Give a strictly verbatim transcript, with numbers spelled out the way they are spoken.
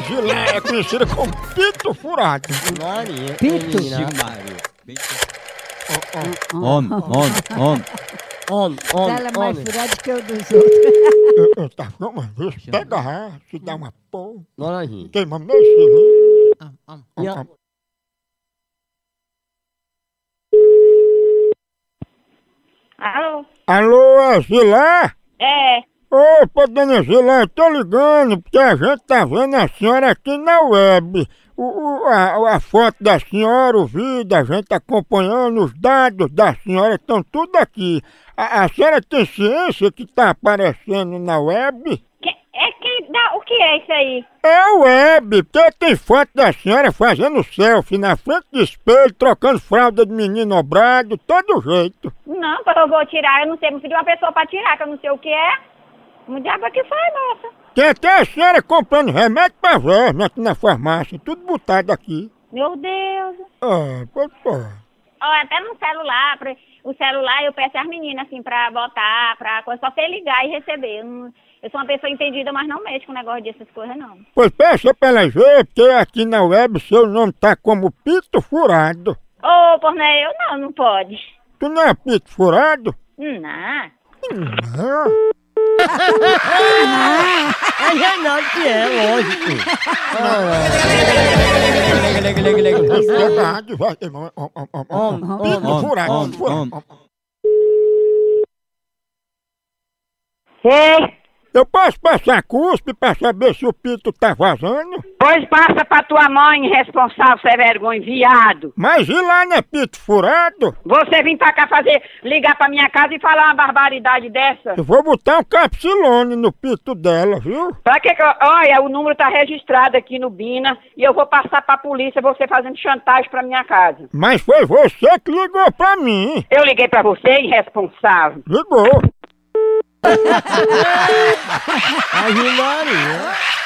Gilé é conhecida como Pito Furado. Maria. Pito? Maria. Homem, homem, homem. Homem, homem, Ela é mais homem. furada que o dos outros. Eu, eu tá com uma vez, pega a se dá uma porra. Dona Rinha. Queima meu Gilé. Minha- Alô? Alô, é Gilé? É, Opa, dona Gilé, eu tô ligando porque a gente tá vendo a senhora aqui na web. O, o- a, a foto da senhora, o vídeo, a gente tá acompanhando, os dados da senhora estão tudo aqui. A, a senhora tem ciência que tá aparecendo na web? que, é quem dá, o que é isso aí? É o web, porque tem foto da senhora fazendo selfie na frente do espelho, trocando fralda de menino obrado, todo jeito. Não, quando eu vou tirar, eu não sei, vou pedir uma pessoa pra tirar, que eu não sei o que é. O diabo que foi, moça? Tem até a senhora comprando remédio pra verme aqui na farmácia, tudo botado aqui. Meu Deus. Ah, pô, pô. Ó, até no celular, pra- o celular eu peço às meninas, assim, pra botar, pra coisa, só você ligar e receber. Eu, não- eu sou uma pessoa entendida, mas não mexo com negócio dessas coisas, não. Pois peça pra ela ver, porque aqui na web seu nome tá como Pito Furado. Ô, Porné, eu não, não pode. Tu não é Pito Furado? Não. Não. É Renato que é, lógico. Verdade, vai. Ó, ó, ó, ó, ó. Homem, Pito homem. Furado, homem, furado. homem. Ei, Eu posso passar cuspe pra saber se o pito tá vazando? pois passa pra tua mãe, responsável, sem vergonha, viado. Mas e lá não é pito furado? Você vem pra cá fazer, ligar pra minha casa e falar uma barbaridade dessa? Eu vou botar um capsilone no pito dela, viu? Pra que que eu... Olha, o número tá registrado aqui no Bina e eu vou passar pra polícia você fazendo chantagem pra minha casa. Mas foi você que ligou pra mim. Eu liguei pra você, irresponsável. Ligou. A Maria.